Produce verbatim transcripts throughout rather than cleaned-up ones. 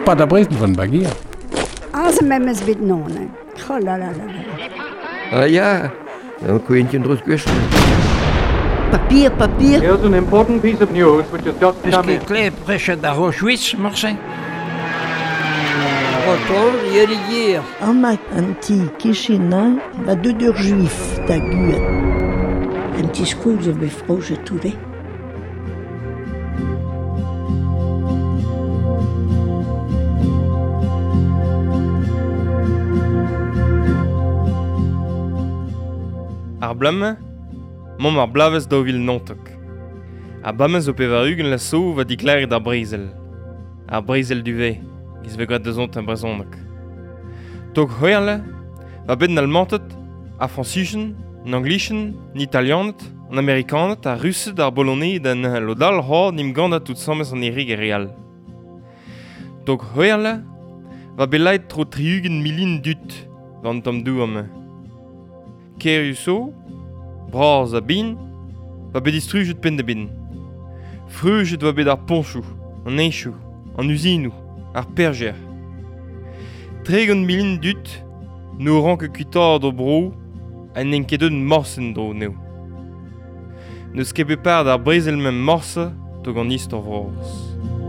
pas d'abris van Baguia. Ah, ze met mes bit nonne. Oh la la la la. Ah ja, dan kun je het nog kwestie. Papier, papier. Here's an important piece of news which has just Est-ce come qu'il in. est clair près de Auschwitz, Marseille? Retour, il y hier. Anna anti Kishina va de dur juif da guet. Anti school je vais froge touré. Ar blamme, mom ar blaves da vil nontok. Ar blamme zo pevarugen la so va diklaret ar brezel. Ar brezel du ve, giz ve gret da zont an brezonok. Tog hoerle, va bet an almantet, ar francichen, an anglischen, an italianet, an amerikanet, ar russet, ar bolonais, dan lodal hor nim ganda tout sammes an erig e real. Tog hoerle, va belait tro triugen milin dut, van tam douame. Keriuso, braz a bin, va bet distrujet pen de bin. Frujet va bet ar ponchou, an eichou, an usinou, ar perger. Tregon milin dut, no rank e kutar do bro, an enkedun morsen dro neo. Neus ket bet pard ar brezel mem morse, tog an istor vros.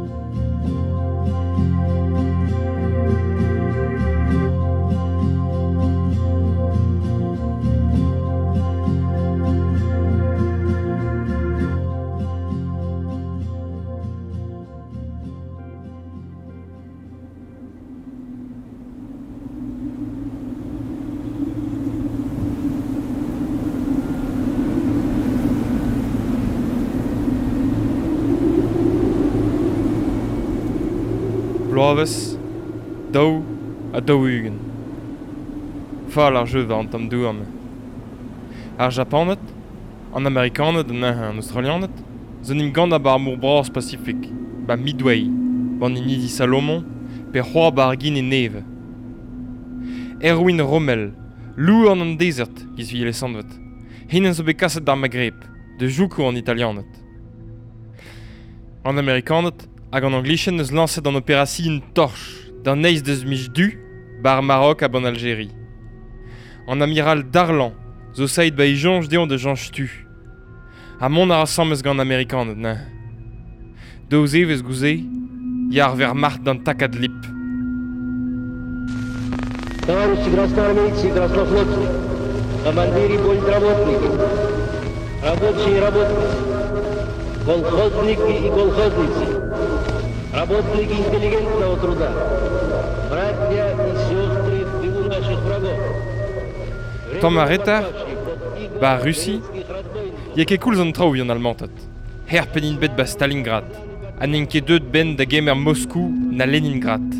Bloaves, daou a daouugen. Fall ar jeu va an tam douame. Ar japanet, an amerikanet, an an australianet, zo nim gant ba ar mour bras pacifik, ba Midway, ban in idi Salomon, per c'hoar ba ar gin e neve. Erwin Rommel, lou an an desert, giz vi lesandvet. Hinen zo bet kaset d'ar Maghreb, de joukou an italianet. An amerikanet, hag an anglichen eus lancet an operasi un torch, d'an eiz deus mij du, bar Marok a ban Algérie. An amiral Darlan, zo saïd ba e jonj deon de jonj tu. Ha mont ar asammes gant amerikanet, ne. Daouz evez gouze, yar ver mart d'an takad lip. Товарищи красноармейцы и краснофлотцы, командиры и политработники, рабочие и работницы, колхозники и колхозницы, работники интеллигентного труда, братья и сестры в тылу наших врагов. Tamm a retar, ba Russi, ya ket koulz an traoù yon almantet. Her penin bet ba Stalingrad, an enke deud ben da gemer Moscou na Leningrad.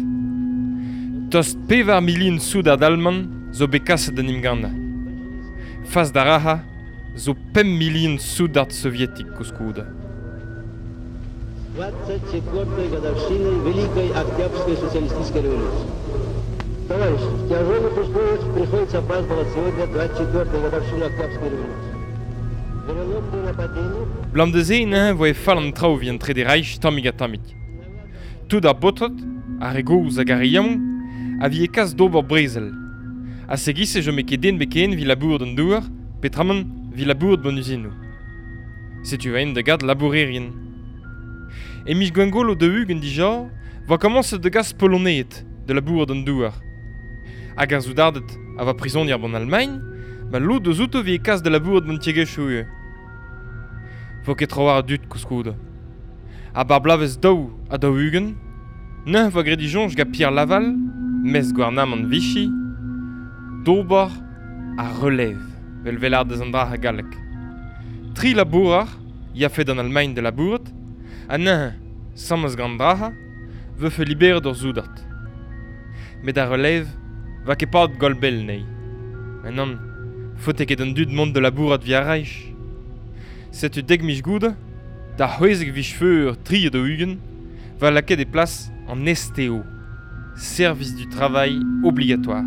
Tost pevar milin soud ar dalman zo bet kaset an imganda. Fas da raha, zo pem milin soud ar sovietik koskouda. двадцать четвёртой годовщиной Великой Октябрьской социалистической революции. Товарищи, в тяжелых условиях приходится праздновать сегодня двадцать четвёртую годовщину Октябрьской революции. Вероломные нападения... Blam de ze ne voe fall an traoù vi an tre de reich tammig a tammig. Tout ar botot, ar egouz hag ar yamm, a vi e kas d'ober brezel. A segise jo me ket den beken vi labour d'an douar, petraman vi labour d'ban usinou. Setu va en de gad labourerien. E mich gwengol o de hugen dija, va komanse de gas polonet de labour d'an douar. Hag ar zoudardet a va prizonier ban Almagne, ma lo de zouto vi e kas de labour d'ban tiegechou eo. Vo ket trawar dut koskouda. A bar blavez daou a daou hugen, ne va gredijonj ga Pierre Laval, mes gwarnam an Vichy, d'ober a relève, vel velar deus an dra a galek. Tri labourar, ya fet an Almagne de labouret, a ne, sammas gant draha, ve fe liberet ur zoudart. Met a relève, va ket pat golbel nei. En an, fote ket an dud mont de labourat via reich. Setu deg mich gouda, da c'hwezek vich feur tri edo hugen, va laket e plas en S T O, Service du Travail Obligatoire.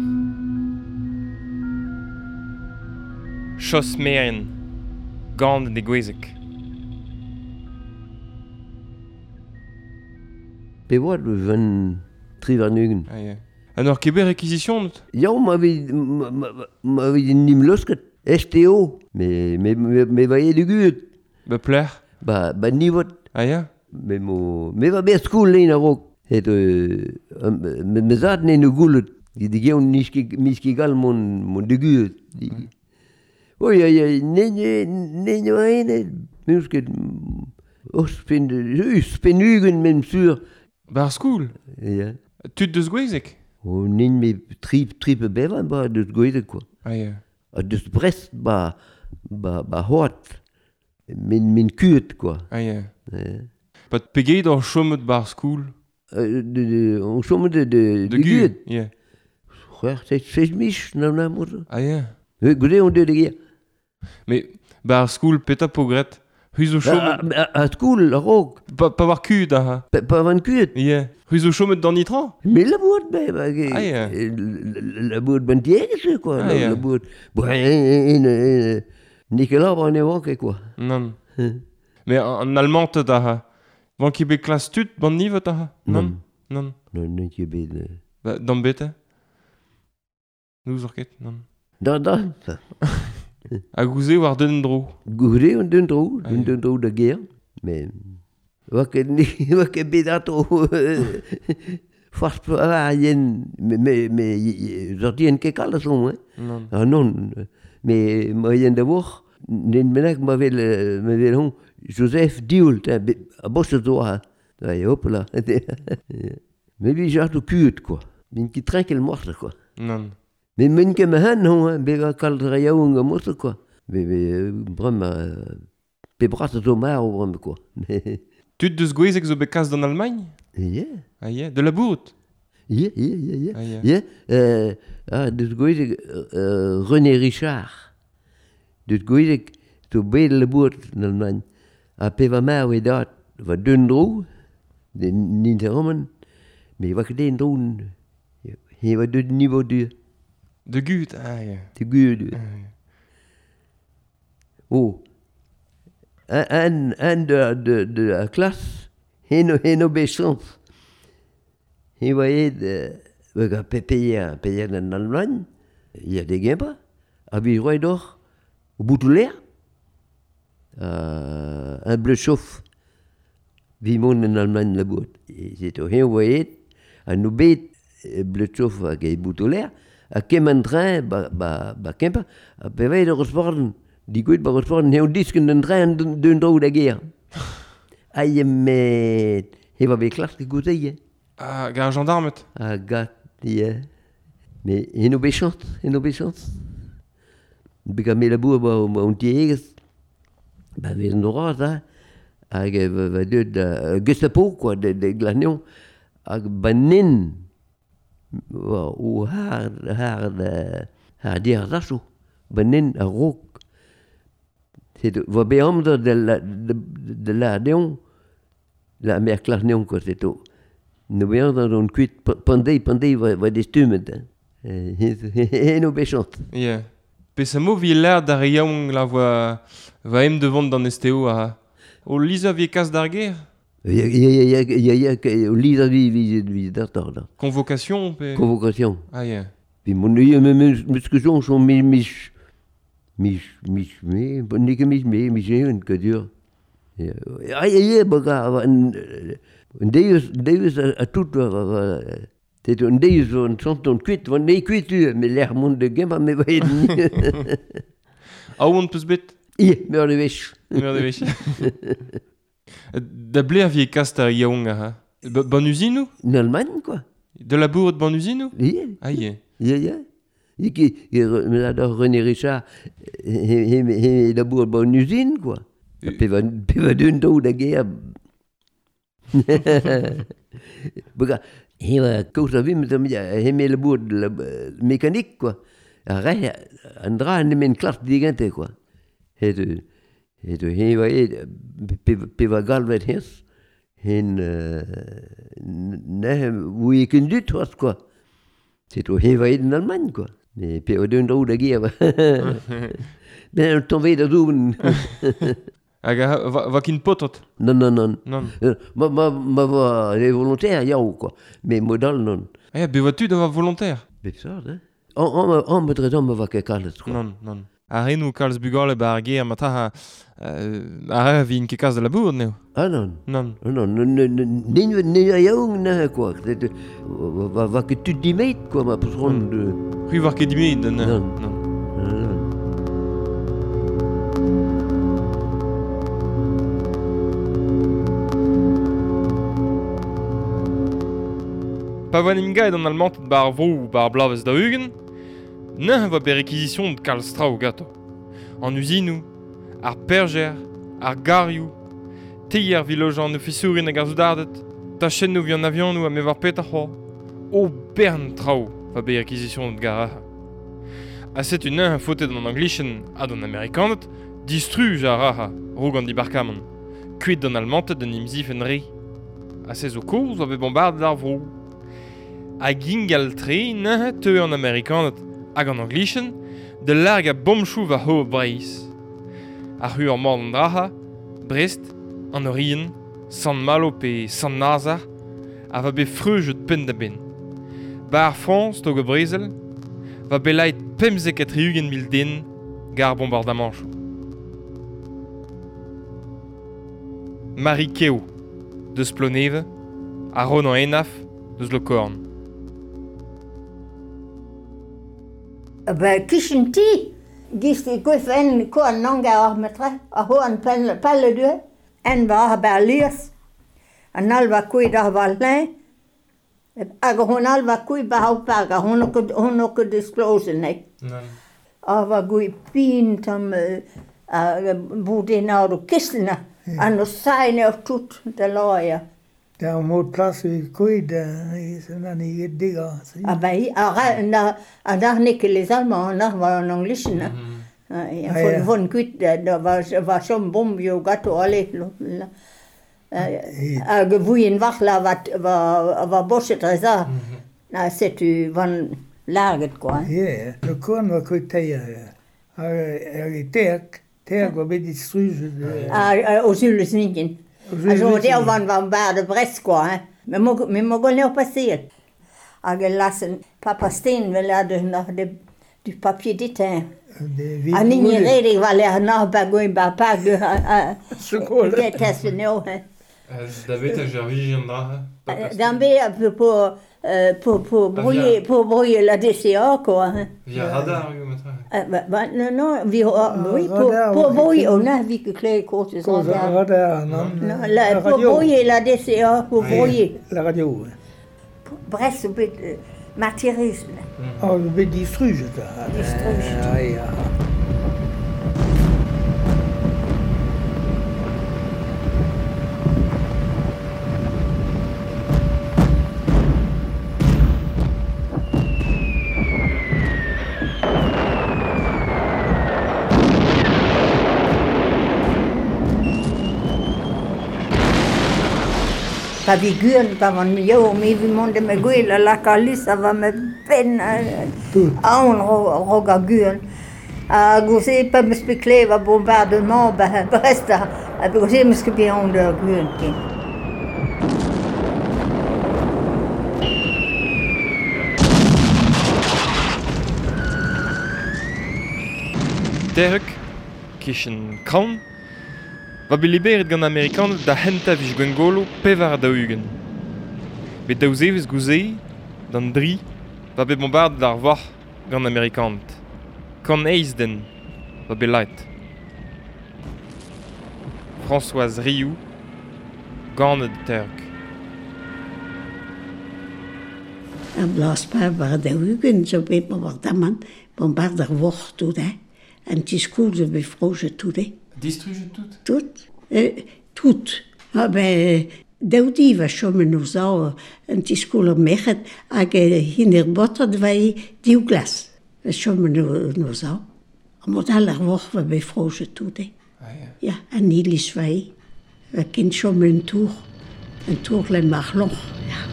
Chos meren, gant de gwezek. Pe oa le ven tri var nugen. Ah ja. An ur keber réquisition Ja, ma vi, ma, ma, ma vi nim losket S T O, me, me, me, me va e du gut. Ba pler Ba, ba nivot, Ah ja. me mo, me va be skoul lein a rok. Et, euh, me, me zat ne no goulet. Di de geon niski, miski gal mon, mon de gut. Oh, ja, ja, ne, ne, ne, ne, ne, musket, os pen, us pen ugen men sur. Ba ar skoul Ja. Tud deus gwezek O nin me trip, tripe bevan ba deus goedek, quoi. Ah ja. A deus brest ba, ba, ba hort. Min, min kuet, quoi. Ah ja. Ja. Pat pegeit ar chomet ba ar skoul Euh, de, de, on somme de, de, De de gu guet. Ja. Frère, c'est c'est mich, non, non, moi. Ah ja. Euh, goudé, on de de guerre. Me ba ar skoul peta pogret Ruz o À, chomet à, à school, la rock. Pa, pa war kuit ah Pas, pas avant kuet. Ja. Ruz o chomet d'an nitran Mais la boîte, ben, ben, Ah, ja. la, la boîte, ben, tiens, c'est quoi, Ah, la, ja. la boîte. Bon, en, en, Nicolas, on est bon, quoi. Non. Me an allemand da ha. Van ki be klas tut ban nivet ah Non. Non. Non, non, tu es bien. Ba d'an bete Nous orket non. Da, da, ça. A gouze war den dro. Goudé, on donne trop, Ah, on ja. donne trop de guerre. Mais, wa que ni, wa que bédato, force pas à yen, mais, mais, mais, j'en que calason, hein. Non. Ah non, mais moyen d'avoir, nen menak m'avait le, m'avait le Joseph Dioult, hein, à bosse de toi, hein. Hop là. Mais lui, j'ai tout cul, quoi. Mais qui trinque le morte, quoi. Non. Mais men que me han, non, hein, bega caldraya ou un morte, quoi. Mais, mais, vraiment, pe bras de mar, ou vraiment, quoi. Mais, Tut deus gwezek zo bekaz d'an Allemagne yeah, Ah ja. De la bourte yeah, yeah, yeah, yeah. Ah ja. Yeah, euh, ah, dus goeie, euh, René Richard. Dus goeie, to bede le boert in Allemagne. A pe va ma we dat, va dun dro, de niet rommen, mais va den droen. He va de niveau du, De gut Ah ja. de gude. Ah, ja. Oh. Un, un, un de, de, de la classe, he no, he no béchance. He voyait de, va payer, payer en Allemagne, il y a des gains pas. A vivre d'or, au bout de l'air. Uh, un bleu chauffe. Vimon en Allemagne la boîte. C'est au rien voyait, à nous bête, bleu chauffe à qui bout de l'air, à qui m'en train, bah, bah, bah, qu'un pas, à pévé de resporten, dit quoi, bah, resporten, et on dit qu'un train d'un drôle de guerre. Aïe, mais, il va avec classe qui goûtait, Ah, gar gendarmet ah, gâte, yeah. Mais, il nous béchante, il nous béchante. Became la boue, bah, on t'y bah, vi en droit, hein. Hag va deuet da Gestapo, quoi, de, de glanion. Hag banin, ou har, har, har dir racho. Banin a rok. C'est va beam de la, de, de la neon, la mer glanion, quoi, c'est tout. Nous voyons dans une cuite, pendé, pendé, va, va des stumet, hein. Et nous béchante. Ja. Pe sa mo vi l'air da reyañ la va va em devant d'an S T O ah. O lisa vie kas d'ar guerre Il y a, il y a, il y a, il y a, lisa vi, vi, vi, d'attendre, là. Convocation pe Convocation. Ah ja. Puis mon dieu, mes discussions sont mis, mis, mis, mis, mis, bon, ni que mis, mis, mis, mis, que dur. Aïe, aïe, baga, un, un deus, deus à tout, c'est un deus, un sens, un cuit, un ne cuit, mais l'air monde de gamme, mais va être. A oant peus bet Ie, meur de vech. Meur de vech. Da ble a vie kas da reyañ ah. Ba- Ban usine ou En Allemagne, quoi. De la bourre de ban usine ou Ie, Ah ja. ie, ie. Et qui, me l'a dit René Richard, et d'abord, bonne usine, quoi. Puis va, puis va d'un dos de guerre. Baga, il va, quand ça vit, mais il a aimé le bout de la mécanique, quoi. Arrête, un drap, un une classe digante, quoi. Et de, et de, il va, puis va galver hens, en, ne, où il conduit, quoi. C'est tout, il va être en Allemagne, quoi. Mais puis, au d'un dos de guerre, ben, tombé de zoom. Hag a va, va kin potot. Non, non, non. Non. Euh, Ma, ma, ma va les volontaires, ya ou quoi. Mais modal, non. Ah ja, be va tu da va volontaire. Mais ça, hein. On, on, on me traite, on me va que calme, quoi. Non, non. A renou kalz bugale ba ar ger ma ta ha... Uh, a re vin ket kaz da labour, neo. Ah, non. Non. Non, non, non, non, non, non, yaoung, non, quoi. C'est, euh, Va, va que tu dis mate, quoi, ma patronne de... Rui war ket dimet, non. Non. Non. Non, non. Pa van im gaet an almant bar vrou bar blavez da hugen, ne va be requisition de kalz traoù gato. An usinou, ar perger, ar garioù, teier vilojan ofisourin hag ar zoudardet, ta chen nou vi an avion nou a me var peta c'hoar, o bern traoù va be requisition de garaha. A set un nain fotet an anglichen a an amerikanet, distruj a raha, roug an dibarkamon, kuit an almantet an imzif en re. A se zo kouz va be bombard ar vrou. A gingal tre nahe teu an amerikanet hag an anglichen, de larg a bomchou va ho breiz. A ru ar mord an draha, Brest, an orien, San Malo pe San Nazar, a va be freujet pen da ben. Ba ar France, to ge Brezel, va be lait pemzek a triugen mil den gar bombardamanchou. Marie Keo, deus ploneve, a ron an enaf, deus lo korn. Ben, kishin ti, gist i gwyth en ko an nanga ar metre, a ho an pelle due, en va ar ber lias, an al va koui dar va len, ag hon al va koui ba hau pag, a hon o ket disclose ne. A va gui pin tam boudin ar o kistelna, an o saine of tout de loia. Der er mod plads i kuid, sådan i et digger. Ah ben, a dar neke les Allemands, a var an anglichen. Jeg får en kuit, der var som bombe jo gato alle. A gevuien vakla var borset reza. Na, setu van laget, quoi. Ja, no korn var kuit teger. Er i terk, terk var bedit stryset. Og Sylesningen. Altså, der var han bare det Brest, quoi. Men vi må gå ned og passere. Jeg lassen pappa Sten vil lade når det du papir dit her. Han ingen redig var lærer når bare gå ind bare pakke. Det er tasket ned her. Da vet jeg, jeg vil en draha. Den vil på på på bruge på bruge la D C A, quoi. Vi har radar jo med træ. Non, non, vi har oui på på bruge on a vi que clé courte så radar, non. La på bruge la D C A, på bruge la radio. Brest op het materiaal. Oh, we die struge daar. Die struge. Ja, ja. Pa vi gyren, pa man jo, mi vi måtte med gyr, la kalisa var med pen, aun roga gyren. A gose pa me spekleva bombardement, ba Bresta, a gose me ske bien under gyren kin. Derk, kishen kraun, va be liberet gant Amerikan da henta vich gwengolo pevar da hugen. Bet daouz evez gouzei, d'an dri, va be bombard d'ar var gant Amerikan. Kan eiz den, va be lait. Françoise Rioux, gant de Terk. En blasbaar waar de hugen zo bij bombardement, bombard d'ar var tout, hè. En het is cool, ze befrozen tout, hè. Distruge tout? Tout. Uh, tout. Ah, ben, Daudi was schon nog zo. En het is cool om echt. Ag hinder botterd wij die glas. Was schon nog zo. Maar alle wochen we befrozen tout, hè. Ah, ja. Ja, en niet is wij. We kunnen schon een toer. Een toer alleen maar nog. Ja.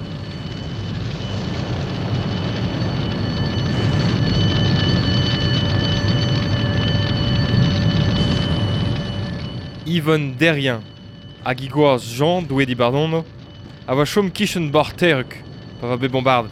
Yvonne derrien, hag I gwas Jean doué di bardono, a va chom kichen bar teruk, pa va be bombardet.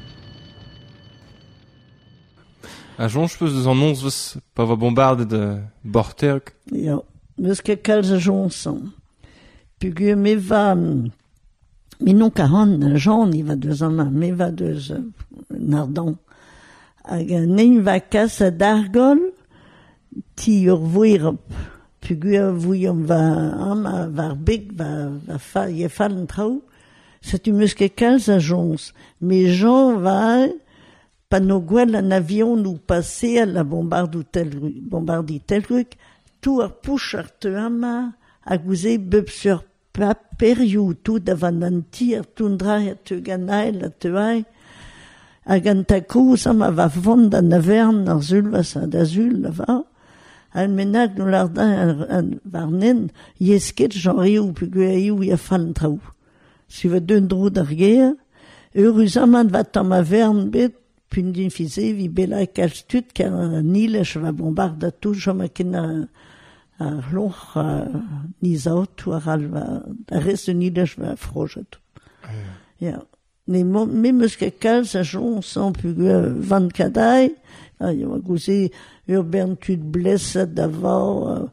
A Jean, je peus deus an onzvez, pa va bombardet uh, bar teruk? Ja, meus ket kalz a jonsan. Pugur me va... Me non karan, Jean, i va deus an ma, me va deus uh, nardan. Hag nein va kas a dargol, ti ur voirop. Pugur voiom va ama var beg va, va fa, ye fallen trao. Sa tu meus ket kalz a jons. Me Jean va... Pa no gwell an avion nou pase a la bombardou telruk, bombardi telruk, tout ar pouch ar te ama, hag ouze bep sur paperioù tout davan an tir, toundra a te ganael a te ai, hag an ta kouz ama va vond an avern ar zulvas a da zul la va, al menag nou lardin an varnen, yesket jan rioù pugu a iou ya faln traoù. Si va deun drou d'ar ger, eurus aman va tam avern bet, pun din fize, vi bela kalz tut, car an ilech va bombarda tout, jom a ken ar loch nizaot, ou ar al va, a rest un ilech va frojet. Ya. Ne me meus ket kalz a jon, san pugu van kadai, a yo a gouze ur bern tut blesset d'avor,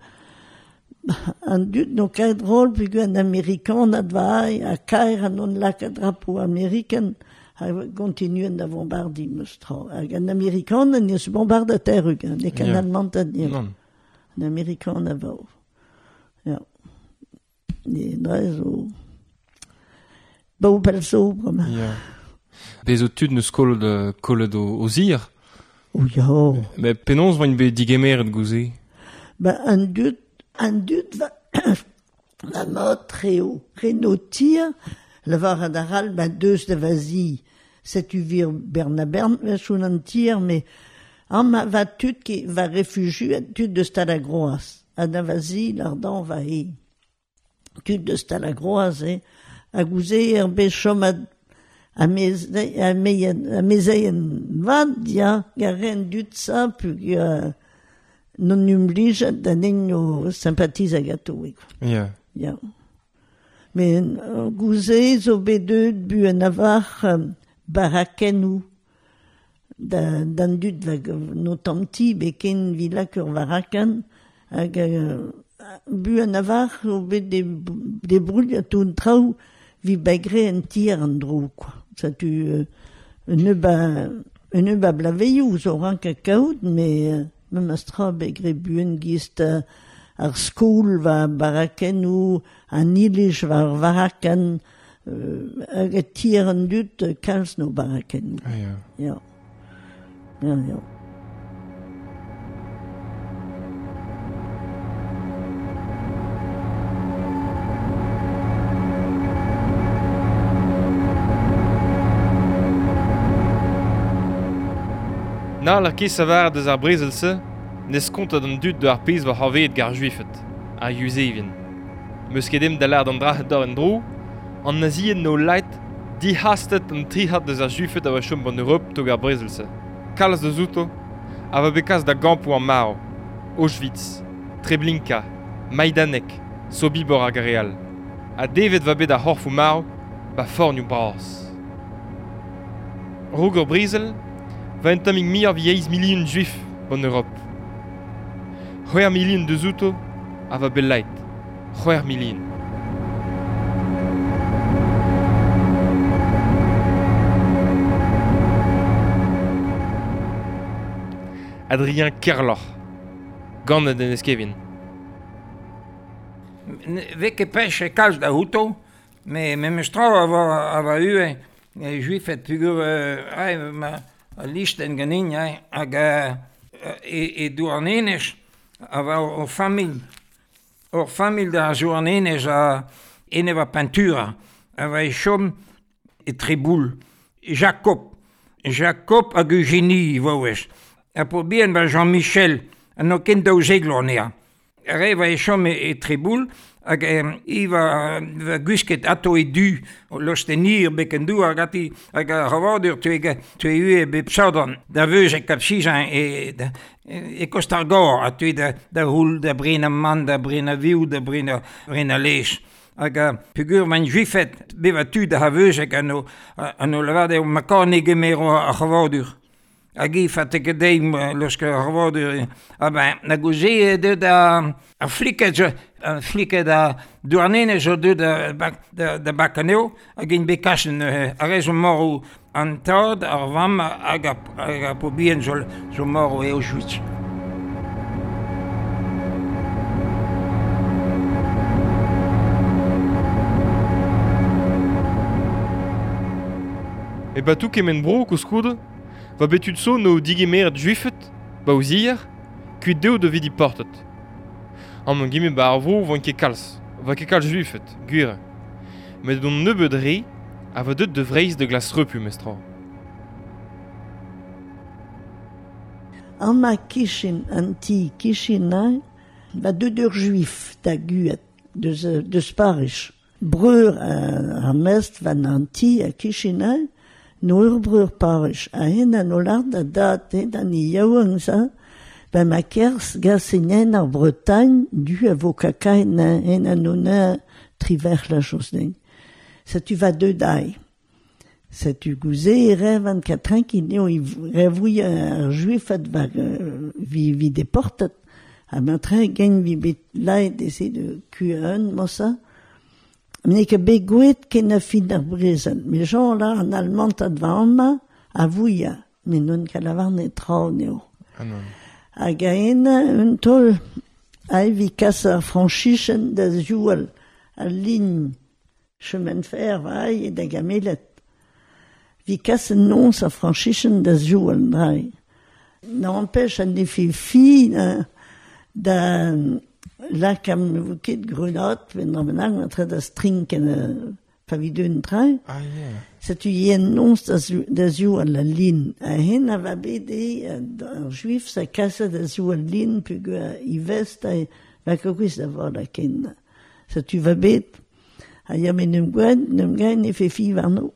an dut no kaet rol pugu an Amerikan ad vai, a kaer an on lak a drapo Amerikan, a continuen da bombardi meus tra. Hag an Amerikan an eus bombard a terrug, ne kan yeah. Almant ad nir. An Amerikan a vau. Ja. Ne drez o... Bau pel so, brama. Ja. Bez o tud neus kollet, kollet o, o zir? O ya. Me penons voin be digemeret gouze? Ba an dut, an dut va... la mot reo. Reno tir... Lavar ad aral, ba deus da vazi, setu vir berna bern, va choun an tir, me an ma va tut ki va refugiu a tut de sta la groaz. Ad a vazi, l'ardan va e. Tut de sta la groaz, eh. A gouze er be chom a, a mezeien vad, ya, garen dut sa, pug uh, non umblij da nenno sympathiz a gato. Ya. Ya. Men uh, gouze zo bet deud bu an avar um, barakenou. Da, dan dut va no tamti beken vilak ur varakan. Hag uh, bu an avar zo bet de, de brul a toun traoù vi bagre an tir an drou. Sa tu uh, un ba, un ba blaveiou zo ran kakaout, me uh, me mastra bagre bu an gist uh, ar skoul va barakenou, an ilij va ar varakan, euh, hag a tir an dut uh, kalz no barakenou. Ah, ja. Ja. Ja, ja. Na la ket savar deus ar brezelse, nes kontat an dut de ar pez va havet gar juifet, ar yuzevien. Meus ket em da lard an drahet d'ar en drou, an nazien no leit di hastet an trihat deus ar juifet a va chom ban Europe tog ar brezelse. Kalz de zouto, a va bekaz da gampou an maro, Auschwitz, Treblinka, Majdanek, Sobibor ar gareal. A devet va bet ar c'horfou maro, ba fornioù bras. Roger Brezel, va un tamig mir vi eiz milion juif ban Europe. C'hwer milion de zouto a va bellait. C'hwer milion. Adrien Kerloch. Gant den eskevin. Veke pech e kalz da houto, me me mestra ava ava ue e juifet pugur ai ma lichten ganin ai hag e e douarnenez ava o famil o famil da douarnenez a eneva peintura ava e chom e treboul Jacob Jacob hag Eugénie vouez a po bien ba Jean-Michel an o ken daou zeglornea. Reva e chom e, e treboul Hag iva gwisket ato e du, los tenir beken du, hag ati hag a ravadur tuege tue ue be psaudon, da veus e kapsizan e e kostar gor, a tue da da hul, da brina man, da brina viu, da brina brina lees. Hag pugur man juifet beva tu da haveus hag ano ano levade o makane gemero a ravadur. Agi fateke deim loske ravadur, ah ben, na gouze de da a fliket a fliket da douarnene zo de da da da bakaneo, agin bekaschen a rezo moru an tad ar vam hag a po bien zo zo moru e Auschwitz. E batou kemen bro koskoude, va betud so no digemer juifet, ba ouzir, kuit deo de vidi portet. Am an gimme ba arvo van ket kalz, va ket kalz juifet, gwir. Met don nebeud re, a va deut de vreiz de glas repu mestra. An ma kishin anti kishinai, va deud ur juif da guet, deus, deus parish. Breur a, a mest van anti a kishinai, no ur breur parish. A hen an olard a dat, e dan i yaouan sa, ba ma kers gasenen ar Bretagne du a vo kakaen en an ona triver la chose den. Sa tu va deud ai. Sa tu gouze e rev an katrin ki neo i revouille ar juif ad va uh, vi, vi deportat. A mentre gen vi bet laet ese de kueun mossa. Mais que begouet ken a fin ar brezel. Me jean la an almant ad va amma a vouia. Me non kalavar ne trao neo. Ah non. Hag a en un tol a vi kas ar franchichen da zoual a ligne chemin de fer vai e da gamelet. Vi kas en nons ar franchichen da zoual drai. N'empêche an efe fi da, da la kam ket grunat ven ar benag an tre da string ken a pa vidun trai. Ah yeah. Sa tu yen nons da, da zoual la ligne. A hen a va bede ar juif sa kasa da zoual ligne pug a i vest a va kokouis da var la ken. Sa tu va bet a ya men neum gwen, neum gwen efe fi war no.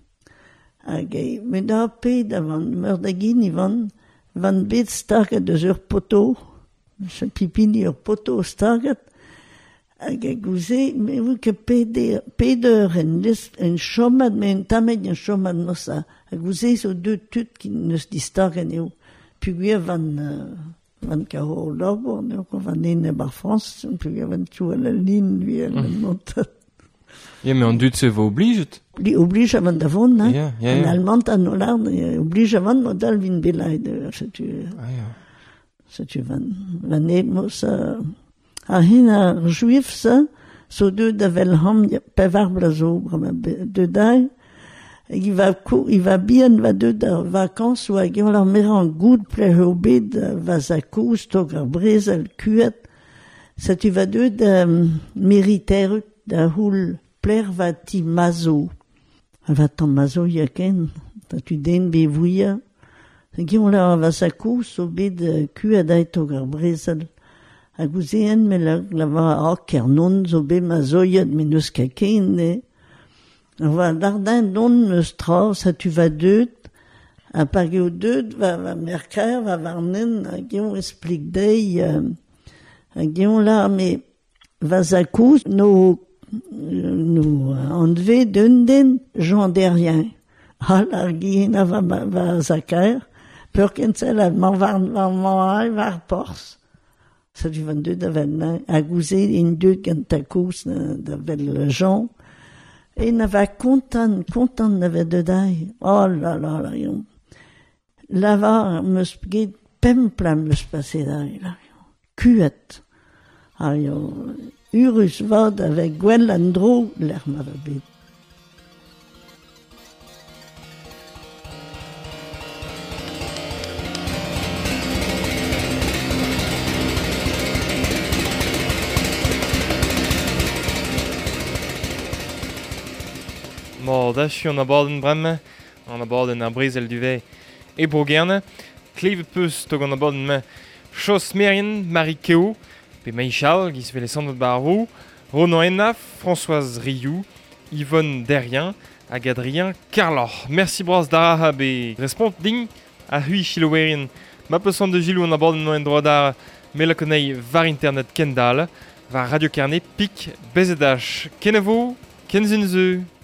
Hag e, men da pe da van meur da gin i van van bet starket deus ur poto, se pipini ur poto starket, hag e gouze, me ou ke peder, peder en list, en chomad, me en tamed en chomad mossa, hag gouze so deud tut ki neus di starket eo, puguer van, uh, van karo lobor, neo ko van ene bar France, puguer van tou a la ligne, lui a la montat. Ja, mais an dud se va obliget. Li oblige avant davon, hein? Yeah, yeah, En yeah. allemand, an olard, oblige avant modal vin belaid, se tu, Ah yeah. se tu van, van e mos, uh, a hin ar juif sa, so deud da vel ham, pevar blazo, brama de dai, i va, i va bien, va deud ar vakans, ou hag eo ar meran goud ple ho bet, va za kous, tog ar brezel kuet, sa tu va deud um, meriterut da houl pler va ti mazo. Va tan mazo yaken, ta tu den be vouia. Gion la va sa kous o bet ku a daitog ar brezel. A gouzean me la, la va ak er non zo be mazoiad me neus kaken ne. Va dardan non neus tra, sa tu va deud, a pag eo deud va, va merker, va varnen, a gion esplik dei, uh, a gion la me va sa kous no nous enlevé d'un den Jean derrien. Ah, la guina va, va zaker, pur qu'en celle man var, var, var, var pors. Ça du vingt-deux d'avel, a gouzé in deux cantakous d'avel Jean. Et n'a va content, content n'avait de dai. Oh là là là, yon. La va, me spgit, pempla me spasser dai, là. Kuet. Ah, yon. Urus vod avec Gwen Landro, l'air m'avait bet. Mor, da chi an abaden bremme, an abaden ar brezel du vez e bro gerne. Klevet peus tog an abaden me chos merien, Marie Keo, pe Maïchal, gis vele sandet bar vou, Ronan Enaf, Françoise Rioux, Yvonne Derrien, hag Adrien Carlor. Merci bras d'ara be responding a hui chilowerien. Ma peusant de Gilou an abord en droit d'ar me la connais var internet Kendall, var Radio Carnet Pic Bezedach. Kenevo, Kenzinze.